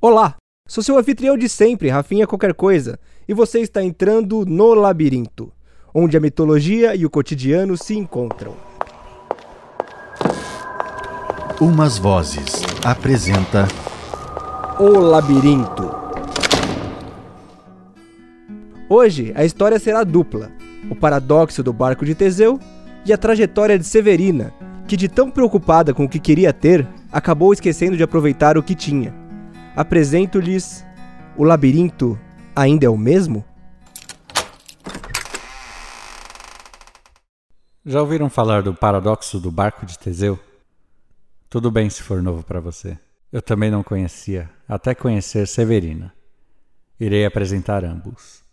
Olá, sou seu anfitrião de sempre, Rafinha Qualquer Coisa, e você está entrando no Labirinto, onde a mitologia e o cotidiano se encontram. Umas Vozes apresenta O Labirinto. Hoje a história será dupla, o paradoxo do barco de Teseu e a trajetória de Severina, que de tão preocupada com o que queria ter, acabou esquecendo de aproveitar o que tinha. Apresento-lhes: o labirinto ainda é o mesmo? Já ouviram falar do paradoxo do barco de Teseu? Tudo bem se for novo para você. Eu também não conhecia, até conhecer Severina. Irei apresentar ambos.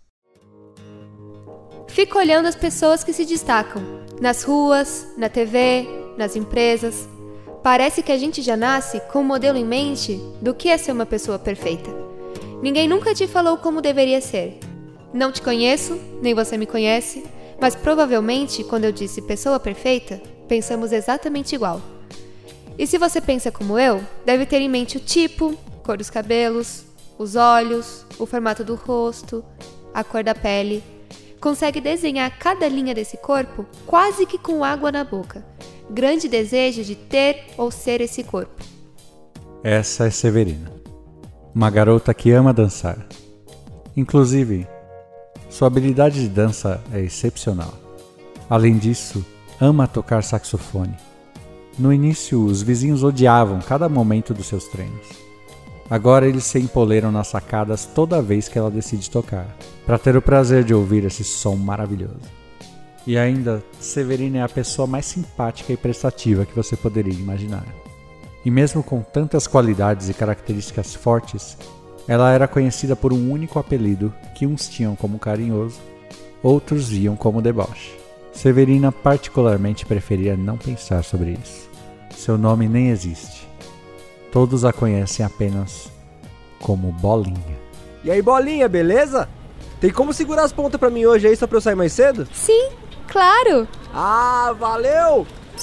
Fico olhando as pessoas que se destacam, nas ruas, na TV, nas empresas. Parece que a gente já nasce com um modelo em mente do que é ser uma pessoa perfeita. Ninguém nunca te falou como deveria ser. Não te conheço, nem você me conhece, mas provavelmente, quando eu disse pessoa perfeita, pensamos exatamente igual. E se você pensa como eu, deve ter em mente o tipo, cor dos cabelos, os olhos, o formato do rosto, a cor da pele. Consegue desenhar cada linha desse corpo quase que com água na boca. Grande desejo de ter ou ser esse corpo. Essa é Severina, uma garota que ama dançar. Inclusive, sua habilidade de dança é excepcional. Além disso, ama tocar saxofone. No início, os vizinhos odiavam cada momento dos seus treinos. Agora eles se empoleiram nas sacadas toda vez que ela decide tocar, para ter o prazer de ouvir esse som maravilhoso. E ainda, Severina é a pessoa mais simpática e prestativa que você poderia imaginar. E mesmo com tantas qualidades e características fortes, ela era conhecida por um único apelido que uns tinham como carinhoso, outros viam como deboche. Severina particularmente preferia não pensar sobre isso. Seu nome nem existe. Todos a conhecem apenas como Bolinha. E aí, Bolinha, beleza? Tem como segurar as pontas pra mim hoje aí só pra eu sair mais cedo? Sim, claro! Ah, valeu!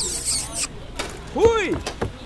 Fui!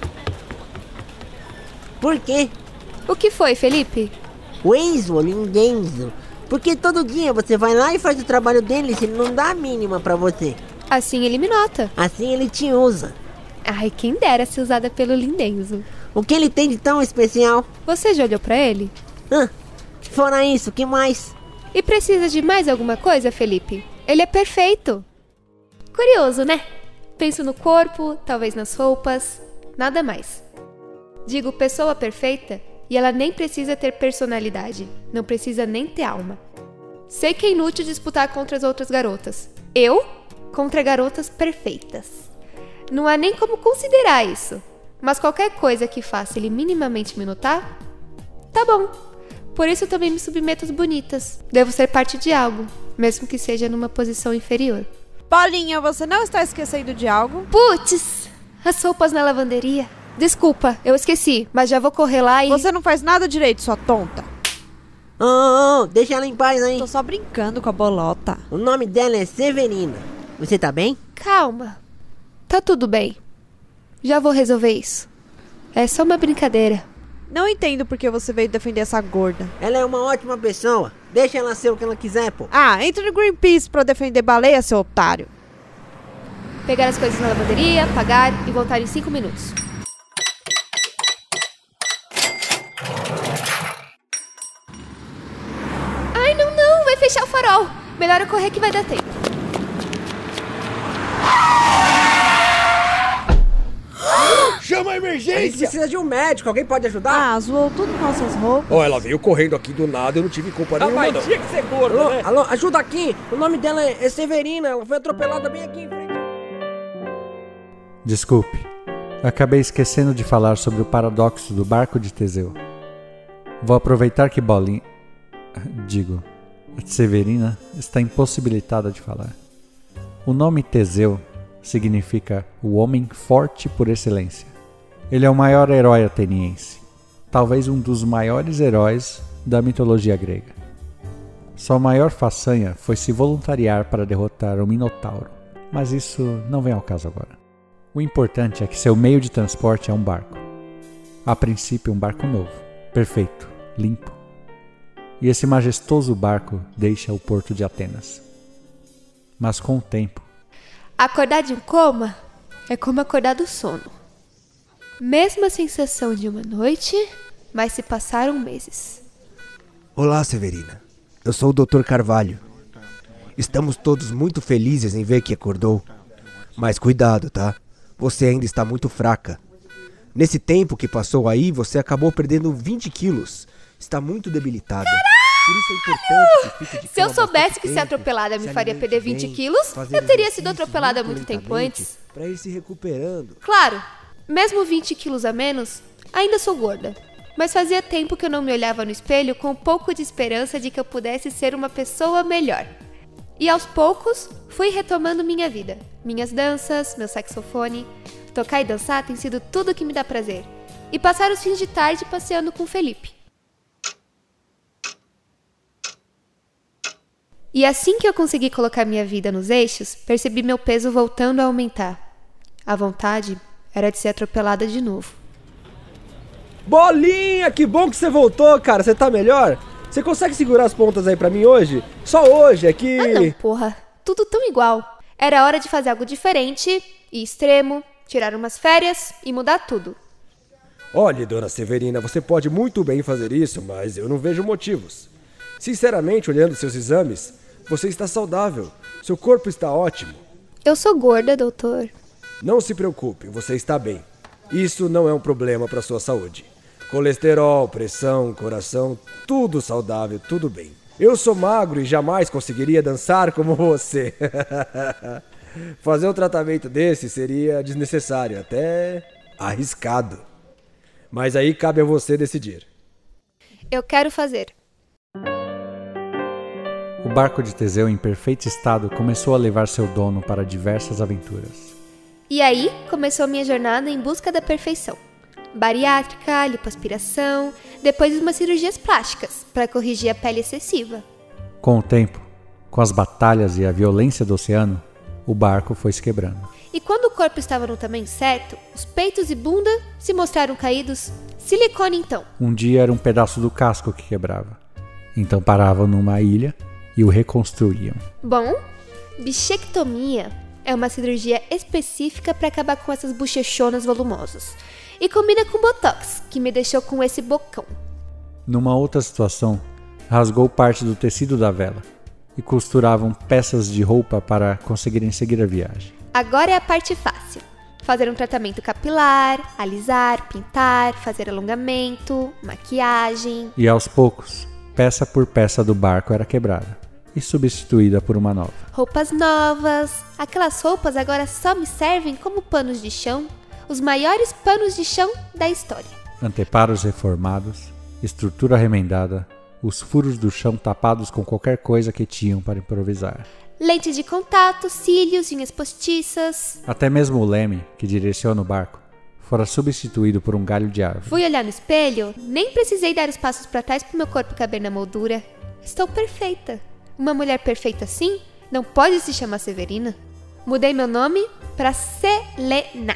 Por quê? O que foi, Felipe? O Enzo, Lindenzo. Porque todo dia você vai lá e faz o trabalho dele se ele não dá a mínima pra você. Assim ele me nota. Assim ele te usa. Ai, quem dera ser usada pelo Lindenzo. O que ele tem de tão especial? Você já olhou pra ele? Fora isso, o que mais? E precisa de mais alguma coisa, Felipe? Ele é perfeito. Curioso, né? Penso no corpo, talvez nas roupas, nada mais. Digo pessoa perfeita e ela nem precisa ter personalidade, não precisa nem ter alma. Sei que é inútil disputar contra as outras garotas. Eu contra garotas perfeitas. Não há nem como considerar isso. Mas qualquer coisa que faça ele minimamente me notar, tá bom. Por isso também me submeto às bonitas. Devo ser parte de algo, mesmo que seja numa posição inferior. Bolinha, você não está esquecendo de algo? Putz, as roupas na lavanderia. Desculpa, eu esqueci, mas já vou correr lá e... Você não faz nada direito, sua tonta. Deixa ela em paz aí. Tô só brincando com a bolota. O nome dela é Severina. Você tá bem? Calma. Tá tudo bem. Já vou resolver isso. É só uma brincadeira. Não entendo por que você veio defender essa gorda. Ela é uma ótima pessoa. Deixa ela ser o que ela quiser, pô. Entra no Greenpeace pra defender baleia, seu otário. Pegar as coisas na lavanderia, pagar e voltar em 5 minutos. Ai, não, vai fechar o farol. Melhor eu correr que vai dar tempo. Chama a emergência! A gente precisa de um médico, alguém pode ajudar? Zoou tudo nossas roupas. Ela veio correndo aqui do nada, eu não tive culpa nenhuma. Mas tinha que ser gorda, né? Alô, ajuda aqui! O nome dela é Severina, ela foi atropelada bem aqui em frente. Desculpe, acabei esquecendo de falar sobre o paradoxo do barco de Teseu. Vou aproveitar que Bolinha... Severina está impossibilitada de falar. O nome Teseu significa o homem forte por excelência. Ele é o maior herói ateniense, talvez um dos maiores heróis da mitologia grega. Sua maior façanha foi se voluntariar para derrotar o Minotauro, mas isso não vem ao caso agora. O importante é que seu meio de transporte é um barco. A princípio, um barco novo, perfeito, limpo. E esse majestoso barco deixa o porto de Atenas. Mas com o tempo, Acordar de um coma é como acordar do sono. Mesma sensação de uma noite, mas se passaram meses. Olá, Severina. Eu sou o Dr. Carvalho. Estamos todos muito felizes em ver que acordou. Mas cuidado, tá? Você ainda está muito fraca. Nesse tempo que passou aí, você acabou perdendo 20 quilos. Está muito debilitada. Por isso é importante que fique de Se eu cama soubesse bastante que ser tempo, atropelada me se faria alimente perder 20 bem, quilos, fazer eu teria sido exercício atropelada muito muito tempo lentamente, antes. Pra ir se recuperando. Claro, mesmo 20 quilos a menos, ainda sou gorda. Mas fazia tempo que eu não me olhava no espelho com um pouco de esperança de que eu pudesse ser uma pessoa melhor. E aos poucos, fui retomando minha vida. Minhas danças, meu saxofone. Tocar e dançar tem sido tudo que me dá prazer. E passar os fins de tarde passeando com o Felipe. E assim que eu consegui colocar minha vida nos eixos, percebi meu peso voltando a aumentar. A vontade era de ser atropelada de novo. Bolinha, que bom que você voltou, cara. Você tá melhor? Você consegue segurar as pontas aí pra mim hoje? Só hoje, é que... Ah não, porra. Tudo tão igual. Era hora de fazer algo diferente e extremo, tirar umas férias e mudar tudo. Olhe, dona Severina, você pode muito bem fazer isso, mas eu não vejo motivos. Sinceramente, olhando seus exames, você está saudável. Seu corpo está ótimo. Eu sou gorda, doutor. Não se preocupe, você está bem. Isso não é um problema para sua saúde. Colesterol, pressão, coração, tudo saudável, tudo bem. Eu sou magro e jamais conseguiria dançar como você. Fazer um tratamento desse seria desnecessário, até arriscado. Mas aí cabe a você decidir. Eu quero fazer. o barco de Teseu em perfeito estado começou a levar seu dono para diversas aventuras. E aí começou minha jornada em busca da perfeição. Bariátrica, lipoaspiração, depois umas cirurgias plásticas para corrigir a pele excessiva. Com o tempo, com as batalhas e a violência do oceano, o barco foi se quebrando. E quando o corpo estava no tamanho certo, os peitos e bunda se mostraram caídos. Silicone então. Um dia era um pedaço do casco que quebrava. Então paravam numa ilha e o reconstruíam. Bom, bichectomia é uma cirurgia específica para acabar com essas bochechonas volumosas. E combina com botox, que me deixou com esse bocão. Numa outra situação, rasgou parte do tecido da vela e costuravam peças de roupa para conseguirem seguir a viagem. Agora é a parte fácil. Fazer um tratamento capilar, alisar, pintar, fazer alongamento, maquiagem. E aos poucos, peça por peça do barco era quebrada e substituída por uma nova. Roupas novas. Aquelas roupas agora só me servem como panos de chão. Os maiores panos de chão da história. Anteparos reformados, estrutura remendada, os furos do chão tapados com qualquer coisa que tinham para improvisar. Lente de contato, cílios, unhas postiças. Até mesmo o leme, que direciona o barco, fora substituído por um galho de árvore. Fui olhar no espelho, nem precisei dar os passos para trás para o meu corpo caber na moldura. Estou perfeita. Uma mulher perfeita assim não pode se chamar Severina. Mudei meu nome para Selena.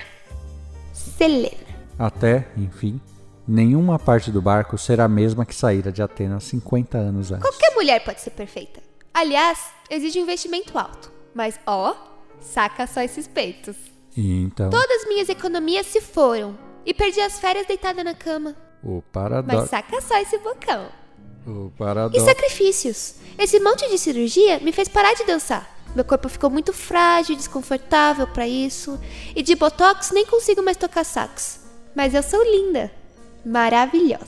Selena. Até, enfim, nenhuma parte do barco será a mesma que saíra de Atenas 50 anos antes. Qualquer mulher pode ser perfeita. Aliás, exige um investimento alto. Mas, ó, saca só esses peitos. E então, Todas minhas economias se foram. E perdi as férias deitada na cama. o Mas paradoxo. saca só esse bocão. O E paradoxo. sacrifícios. Esse monte de cirurgia me fez parar de dançar. Meu corpo ficou muito frágil e desconfortável pra isso. E de botox nem consigo mais tocar sax. Mas eu sou linda. Maravilhosa.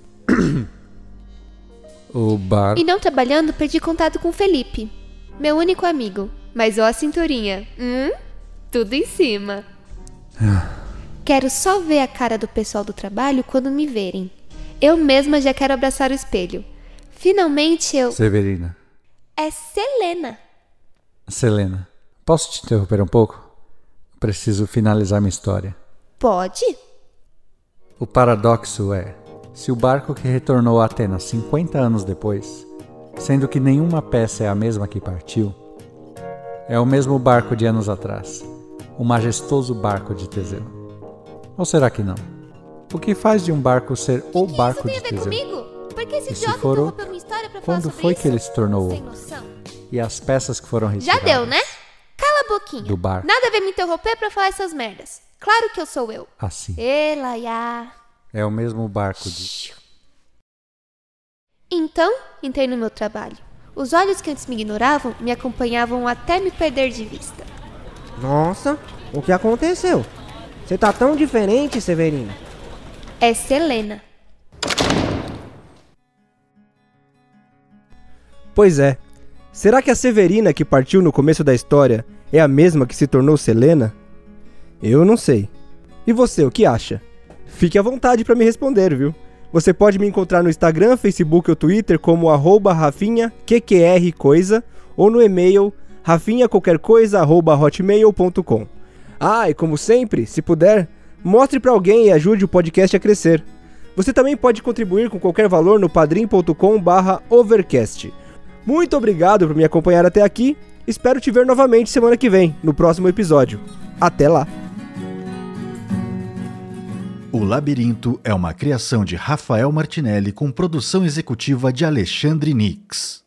O barco. E não trabalhando, perdi contato com o Felipe. Meu único amigo. Mas ó a cinturinha. Tudo em cima. Quero só ver a cara do pessoal do trabalho quando me verem. Eu mesma já quero abraçar o espelho. Finalmente eu... Severina. É Selena. Selena, posso te interromper um pouco? Preciso finalizar minha história. Pode? O paradoxo é, se o barco que retornou a Atenas 50 anos depois, sendo que nenhuma peça é a mesma que partiu, é o mesmo barco de anos atrás, o majestoso barco de Teseu. Ou será que não? O que faz de um barco ser o barco de Isso tem a ver Teseu? comigo? Por que esse E se idiota for o- interrompeu minha história pra falar Quando sobre foi isso? que ele se tornou Sem o? noção. E as peças que foram Já retiradas? deu, né? Cala a boquinha. Do bar. Nada a ver me interromper pra falar essas merdas. Claro que eu sou eu. Assim. Elaiá. É o mesmo barco de... Então, entrei no meu trabalho. Os olhos que antes me ignoravam me acompanhavam até me perder de vista. Nossa, o que aconteceu? Você tá tão diferente, Severina. É Selena. Pois é. Será que a Severina que partiu no começo da história é a mesma que se tornou Selena? Eu não sei. E você, o que acha? Fique à vontade para me responder, viu? Você pode me encontrar no Instagram, Facebook ou Twitter como @rafinhaqqrcoisa ou no e-mail rafinhaqualquercoisa@hotmail.com. Ah, e como sempre, se puder, mostre para alguém e ajude o podcast a crescer. Você também pode contribuir com qualquer valor no padrim.com/overcast. Muito obrigado por me acompanhar até aqui. Espero te ver novamente semana que vem, no próximo episódio. Até lá! O Labirinto é uma criação de Rafael Martinelli com produção executiva de Alexandre Nix.